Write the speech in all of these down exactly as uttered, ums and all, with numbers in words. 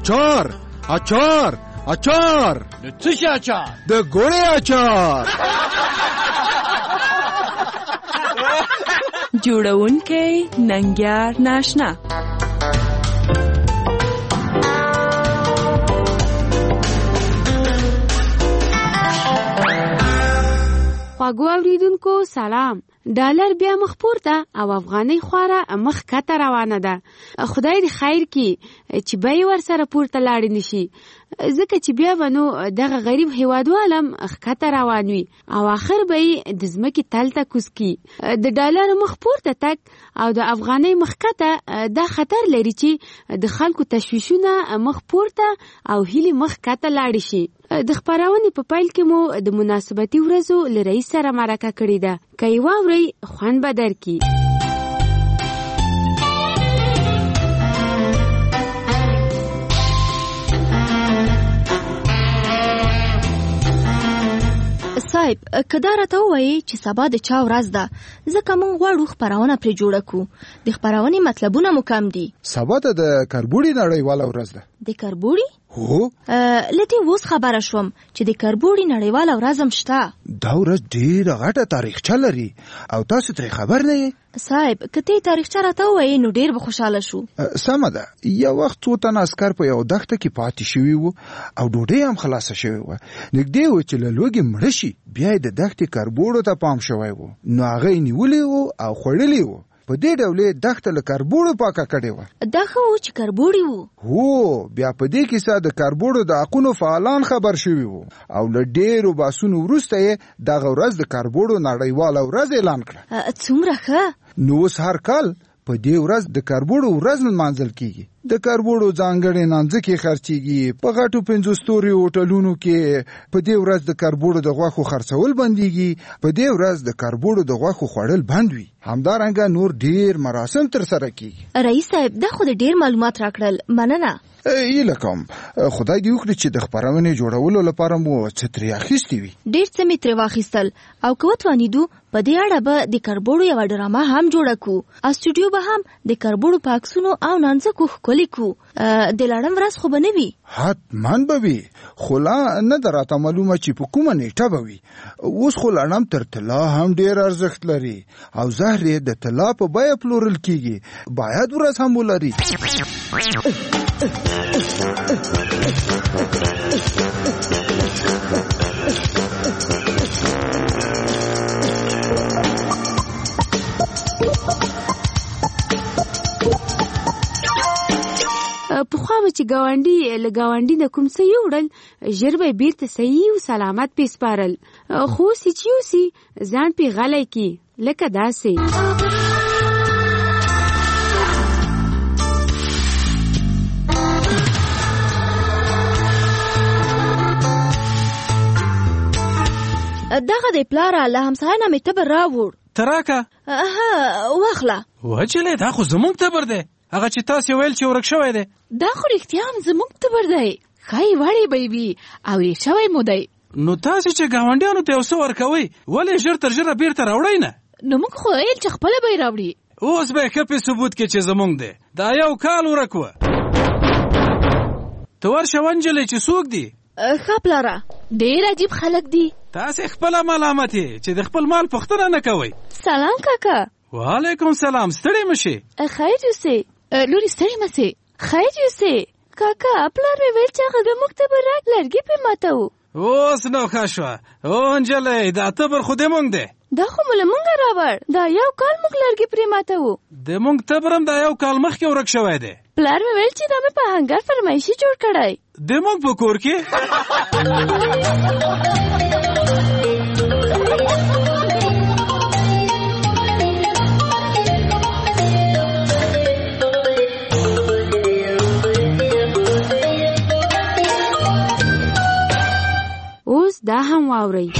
اچار اچار اچار د څه شي اچار؟ د ګوړې اچار. جوړونکی ننګیار ناشنا. خواږو اوریدونکو سلام. ډالر بیا مخ پورته او افغانۍ خواره مخ کته روانه ده. خدای دې خیر کړي چې بیې ورسره پورته لاړې نشي، ځکه چې بیا به نو دغه غریب هیوادوال هم ښکته روان وي او آخر به یې د ځمکې تل ته کوز کړي. د ډالر مخ پورته تګ او د افغانۍ مخ کته دا خطر لري چې د خلکو تشویشونه مخ پورته او هیلې مخ کته لاړې شي. د خپرونې په پیل کې مو د مناسبتي ورځو له رئیس سره مرکه کړې ده، که یې واورئ خوند به درکړي. صاحب که دا راته ووایي چې سبا د چا ورځ ده، ځکه موږ غواړو خپرونه پرې جوړه کړو. د خپرونې مطلبونه مو کم دي. سبا ته د کربوړي نړیواله ورځ ده. د کربوړي؟ هو. له دې اوس خبره شوم چې د کربوړي نړیواله ورځ هم شته. دا ورځ ډېره غټه تاریخچه لري او تاسو ترې خبر نه یې؟ صاحب که ته تاریخچه راته ووایې نو ډېر به خوشحاله شو. سمه ده. یو وخت څو تنه عسکر په یو دښته کې پاتې شوي وو او ډوډۍ هم خلاصه شوې وه. نږدې و چې له لوږې مړه شي. بیا یې د دښتې کربوړو ته پام شوی و، نو هغه یې نیولې وو او خوړلې وو. په دې ډول یې دښته له کربوړو پاکه کړې وه. دا ښه و چې کربوړي وو. هو. بیا په دې کیسه د کربوړو د حقونو فعالان خبر شوي وو او له ډېرو بحثونو وروسته یې دغه ورځ د کربوړو نړیواله ورځ اعلان کړه. څومره ښه. نو اوس هر کال په دې ورځ د کربوړو ورځ نمانځل کیږي. د کربوړو ځانګړې نانځکې خرڅیږي. په غټو پنځو ستوري هوټلونو کې په دې ورځ د کربوړو د غوښو خرڅول بنديږي. په دې ورځ د کربوړو د غوښو خوړل بند وي. همدارنګه نور ډیر مراسم تر سره کیږي. رئیس صاحب دا خو د ډیر معلومات راکړل، مننه. ایله کوم. خدای دې وکړي چې د خپرونې جوړولو لپاره مو څه ترې اخیستې وي. ډېر څه مې ترې واخیستل او که وتوانېدو په دې اړه به د کربوړو یوه ډرامه هم جوړه کړو او سټوډیو به هم د کربوړو په عکسونو او نانځکو ښکلې کړو. د لړم ورځ خو به نه وي؟ حتماً به وي، خو لا نه ده راته معلومه چې په کومه نیټه به وي. اوس خو لړم تر طلا هم ډېر ارزښت لري او زهر یې د طلا په بیه پلورل کیږي. باید ورځ هم ولري. پخوا به چې ګاونډي له ګاونډي نه کوم څه یوړل ژر به یې بیرته صحیح او سلامت پې سپارل، خو اوس چې یوسي ځان پې غلی کي لکه داسې. دغه دی پلاره له همسایه نه مې تبر راوړ. ته راکه. ها واخله. وجلې دا خو زمونږ تبر دی، هغه چې تاسې ویل چې ورک شوی دی. دا خو رښتیا هم زمونږ تبر دی، ښایي وړی به یې وي او یې شوی مو دی. نو تاسې چې ګاونډیانو ته یو څه ورکوئ ولې ژر تر ژره بیرته راوړئ نه؟ نو موږ خو ویل چې خپله به یې راوړي. اوس به یې ښه پې ثبوت کې چې زمونږ دی. دا یو کال ورک وه. ته ورشه ونجلۍ چې څوک دی؟ ښه پلاره ډېر عجیب خلک دي. تاسې خپله ملامت یې چې د خپل مال پوښتنه نه کوئ. سلام کاکا. وعلیکم سلام. ستړی مه شې. خیر یوسې. لورې ستړی مه سې. خیر یوسې. کاکا پلار مې ویل چې هغه زموږ تبر راک لرګي پې ماته و. اوس نو ښه شوه. او نجلۍ دا تبر خو د مونږ دی. دا خو مو له مونږه راوړ. دا یو کال موږ لرګي پرې ماته و. د مونږ تبر هم دا یو کال مخکې ورک شوی دی. پلار مې ویل چې دا مې په هنګر فرمایشي جوړ کړی. د مونږ په کور کې؟ اوس دا هم واورئ.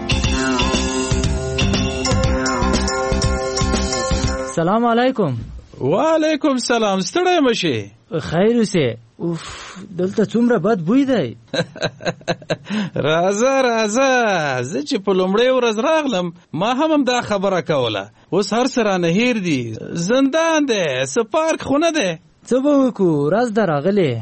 سلام علیکم. وعلیکم سلام. ستړی مشي؟ خیر اوسې. اوف دلته څومره بد بوی دی. راځه راځه، زه چې په لومړۍ ورځ راغلم ما هم همدا خبره کوله. اوس هر څه رانه هیر دي. زندان دی، څه پارک خو نه دی. څه به وکړو، راز ده راغلی.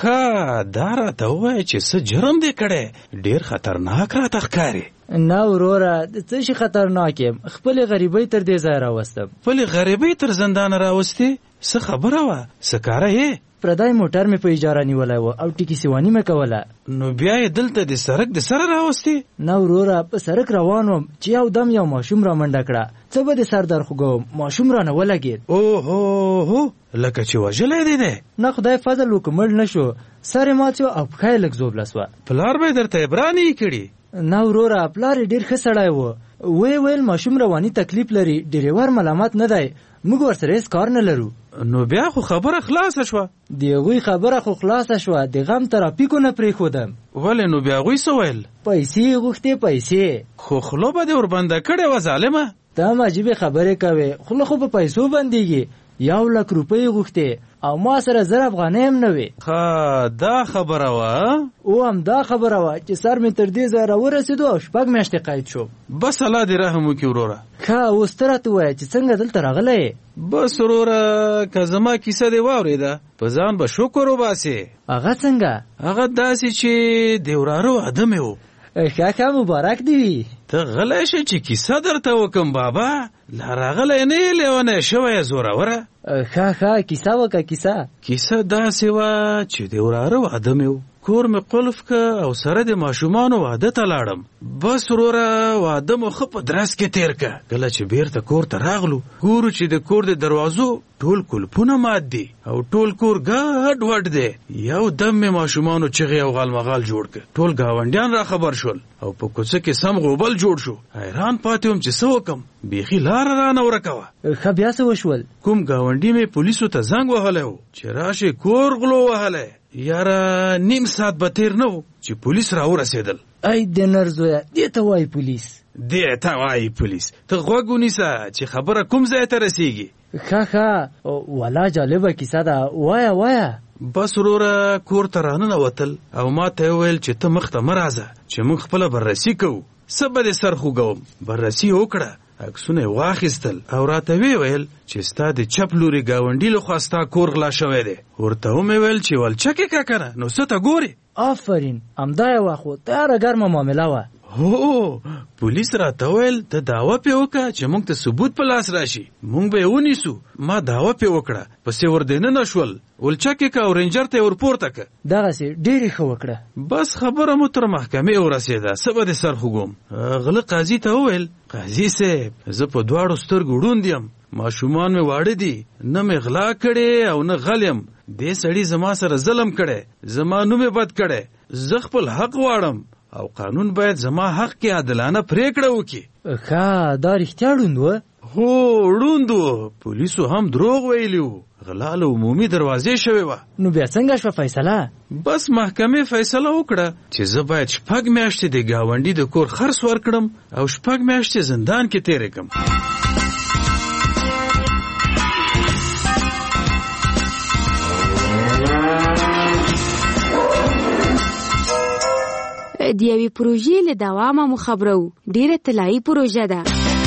ښه دا راته ووایه چې څه جرم دی کړی؟ ډېر خطرناک راته ښکاري. نه وروره، د څه شي خطرناک یم؟ خپلې غریبۍ تر دې ځایه راوستم. خپلې غریبۍ تر زندانه راوستې؟ څه خبره وه؟ څه کاره یې؟ پردی موټر مې په اجاره نیولی و او ټیکي سیواني مې کوله. نو بیا یې دلته د سړک د سره راوستې؟ نه وروره، په سړک روان وم چې یو دم یو ماشوم را منډه کړه. څه به د سر در خوږوم، ماشوم رانه ولګېد. اوهو هو، لکه چې وژلی دی دی؟ نه خدای فضل وکړ، مړ نه شو، سر یې مات شو او پښه یې لږ زوبله سوه. پلار به یې درته عبرانې کړي؟ نه وروره، پلار یې ډېر ښه سړی و. ویې ویل ماشوم رواني تکلیف لري، ډریور ملامت نه دی، موږ ورسره هېڅ کار نه لرو. نو بیا خو خبره خلاصه شوه. د هغوی خبره خو خلاصه شوه، د غم ترافیکو نه پرېښودم. ولې نو بیا هغوی څه ویل؟ پیسې یې غوښتې، پیسې. خو خوله به دې وربنده کړې وه ظالمه. ته هم عجیبې خبرې کوې، خوله خو په پیسو بندېږي. یو لک روپۍ غوښتې او ما سره زر افغانۍ هم نه وې. ښه دا خبره وه؟ او همدا خبره وه چې سر مې تر دې ځایه راورسېدو او شپږ میاشتې قید شو. بس الله دې رحم وکړي وروره. ښه اوس ته راته ووایه چې څنګه دلته راغلی یې؟ بس وروره، که زما کیسه دې واورېده په ځان به شکر وباسې. هغه څنګه؟ هغه داسې چې د وراره واده مې و. ښه ښه مبارک دې وي. ته غلی شه چې کیسه درته وکم بابا. لا راغلی نه یې لیونی شوی زوروره. ښه ښه کیسه وکړه کیسه. کیسه داسې وه چې د وراره واده مې و. کور مې قلف که او سره د ماشومانو واده ته لاړم. بس وروره واده مو ښه په درس کې تیر که. کله چې بیرته کور ته راغلو ګورو چې د کور د دروازو ټول کلپونه مات دي او ټول کور ګډ وډ دی. یو دم مې ماشومانو چغې او غالمغال جوړ که. ټول ګاونډیان را خبر شول او په کوڅه کې سم غوبل جوړ شو. حیران پاتې وم چې څه وکم، بیخي لاره رانه ورکه وه. ښه بیا څه وشول؟ کوم ګاونډي مې پولیسو ته زنګ وهلی و چې راشي کور غلو وهلی. یاره نیم ساعت به تیر نه و چې پولیس را ورسېدل. ای د نر زویه، دې ته وایي پولیس؟ دې ته وایي پولیس. ته غوږ ونیسه چې خبره کوم ځای ته رسېږي. ښه ښه، والا جالبه کیسه ده، وایه وایه. بس وروره کور ته راننوتل او ما ته یې وویل چې ته مخ ته مه راځه چې موږ خپله بررسي کوو. څه به دې سر خوږوم. بررسي وکړه، عکسونه یې واخیستل او راته ویې ویل چې ستا د چپ لوري ګاونډي لخوا ستا کور غلا شوی دی. ورته ومې ویل چې ولچکې که که نه، نو څه ته ګورې؟ آفرین، همدا یې وه، خو تیاره ګرمه معامله وه. هو پولیس راته ویل ته دعوه پې وکړه چې موږ ته ثبوت په لاس راشي، موږ به یې ونیسو. ما دعوه پې وکړه، پسې ور دننه شول، ولچکې که او رینجر ته یې ورپورته که. دغسې ډېرې ښه وکړه. بس خبره مو تر محکمې ورسېده، څه به دې سر خوږوم. غله قاضي ته وویل قاضي صاحب زه په دواړو سترګو ړوند یم، ماشومان مې واړه دي، نه مې غلا کړې او نه غل یم. دې سړي زما سره ظلم کړی، زما نوم یې بد کړی. زه خپل حق غواړم او قانون باید زما حق کې عادلانه پریکړه وکړي. ښه دا رښتیا ړوند و؟ هو ړوند و. پولیسو هم دروغ ویلي وو. غلا له عمومي دروازې شوې وه. نو بیا څنګه شوه فیصله؟ بس محکمې فیصله وکړه چې زه باید شپږ میاشتې د ګاونډي د کور خرڅ ورکړم او شپږ میاشتې زندان کې تېرې کړم. د یوې پروژې له دوامه مو خبرو. ډېره طلایي پروژه ده.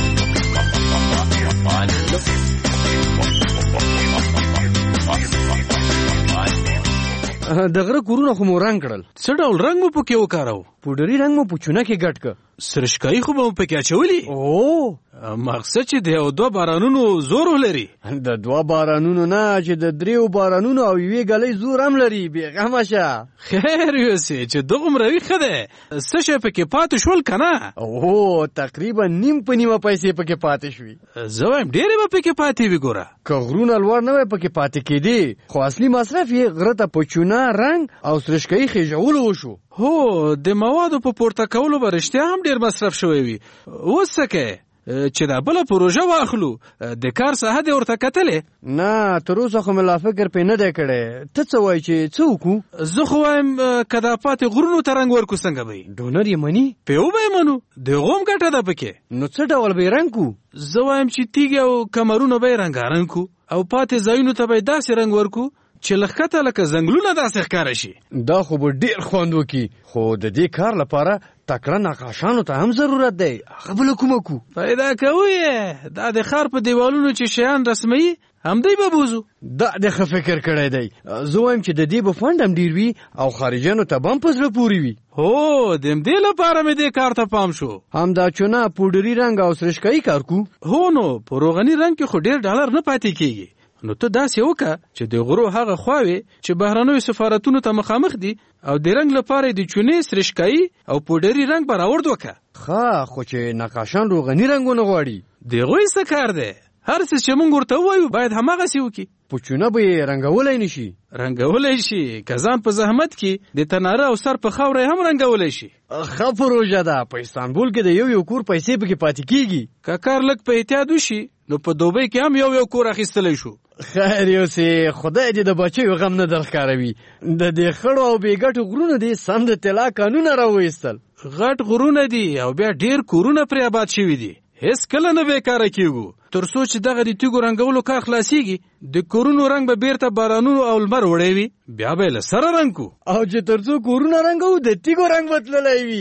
د غره کورونه خو مو رنګ کړل. څه ډول رنګ مو پکې وکارو؟ پوډري رنګ مو په چونه کې ګډ که. سرشکایي خو به مو پکې اچولي؟ او مقصد چې د یو دوه بارانونو زور ولري. د دوه بارانونو نه چې د دریو بارانونو او یوې ګلۍ زور هم لري. بېغمه شه. خیر یوسې چې دغومره ویښه دی. څه شی پکې پاتې شول که نه؟ او تقریبا نیم په نیمه پیسې پکې پاتې شوي. زه وایم ډېرې به پکې پاتې وي. ګوره که غرونه لوړ نه وی پکې پاتې کېدې، خو اصلي مصرف یې غره ته په چونه رنګ او سرشکایي خېژولو وشو. هو د موادو په پورته کولو به رښتیا هم ډېر مصرف شوی وي. اوس څه کوې؟ چې دا بله پروژه واخلو د کار ساحه دې ورته کتلې؟ نه تر اوسه خو مې لا فکر پې نه دی کړی. ته څه وایې چې څه وکړو؟ زه خو وایم که دا پاتې غرونو ته رنګ ورکو څنګه به وي؟ ډونر یې مني؟ په به یې منو، د هغو هم ګټه ده پکې. نو څه ډول به یې رنګ کړو؟ زه وایم چې تیږې او کمرونه به یې رنګارنګ کړو او پاتې ځایونو ته به یې داسې رنګ ورکو چې له ښکته لکه ځنګلونه داسې ښکاره شي. دا خو به ډېر خوند وکړي، خو د دې کار لپاره تکړه نقاشانو ته هم ضرورت دی. هغه به له کومه کړو؟ پیدا کوو یې. دا د ښار په دیوالونو چې شیان رسموي همدی به بوزو. دا د ښه فکر کړی دی. زه وایم چې د دې به فنډ هم ډېر وي او خارجیانو ته به هم په زړه پورې وي. هو د همدې لپاره مې دې کار ته پام شو. همدا چونه پوډري رنګ او سرشکایي کار کوو؟ هو نو په روغني رنګ کې خو ډېر ډالر نه پاتې کېږي. نو ته داسې وکړه چې د غرو هغه خواوې چې بهرنیو سفارتونو ته مخامخ دي او د رنګ لپاره د چونې سرشکایي او پوډري رنګ به راورد وکړه. ښه، خو چې نقاشان روغني رنګونه غواړي د هغوی څه کار دی؟ هر څه چې موږ ورته ووایو باید هماغسې وکړي. په چونه به یې رنګولی نه شي؟ رنګولی شي، که ځان په زحمت کې د تناره او سر په خاوره هم رنګولی شي. ښه پروژه ده. په استانبول کې د یو یو کور پیسې پکې پاتې کېږي. که کار لږ په احتیاط وشي نو په دوبۍ کې هم یو یو کور اخیستلی شو. خیر یوسې، خدای دې د بچیو غم نه درښکاروي. د دې خړو او بې ګټو غرونو دې سم د طلا کانونه راوایستل. غټ غرونه دي او بیا ډېر کورونه پرې آباد شوي دي. هیڅ کله نه بیکاره کېږو تر څو چې دغه د تیږو رنګولو کار خلاصېږي. د کورونو رنګ به بیرته بارانونو او لمر وړی وي، بیا به یې له سره رنګ کو. او چې تر څو کورونه رنګو د تیږو رنګ بدللی وي.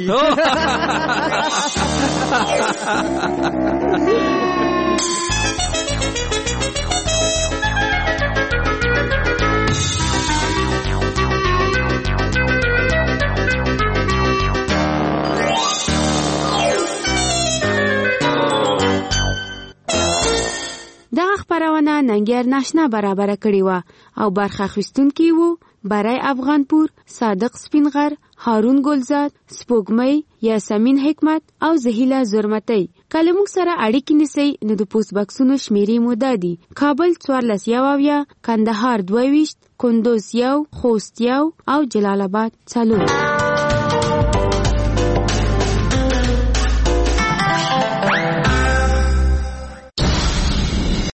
دغه خپرونه ننګیار ناشنا برابره کړې وه او برخه اخیستونکي وو برای افغانپور، صادق سپینغر، هارون ګلزاد، سپوږمۍ، یاسمین حکمت او زهیله زرمتی. که له موږ سره اړیکې نیسئ نو د پوسټ بکسونو شمیرې مو دا دي: کابل څوارلس یو اویا، کندهار دوه ویشت، کندوز یو، خوست یو او جلال آباد څلور.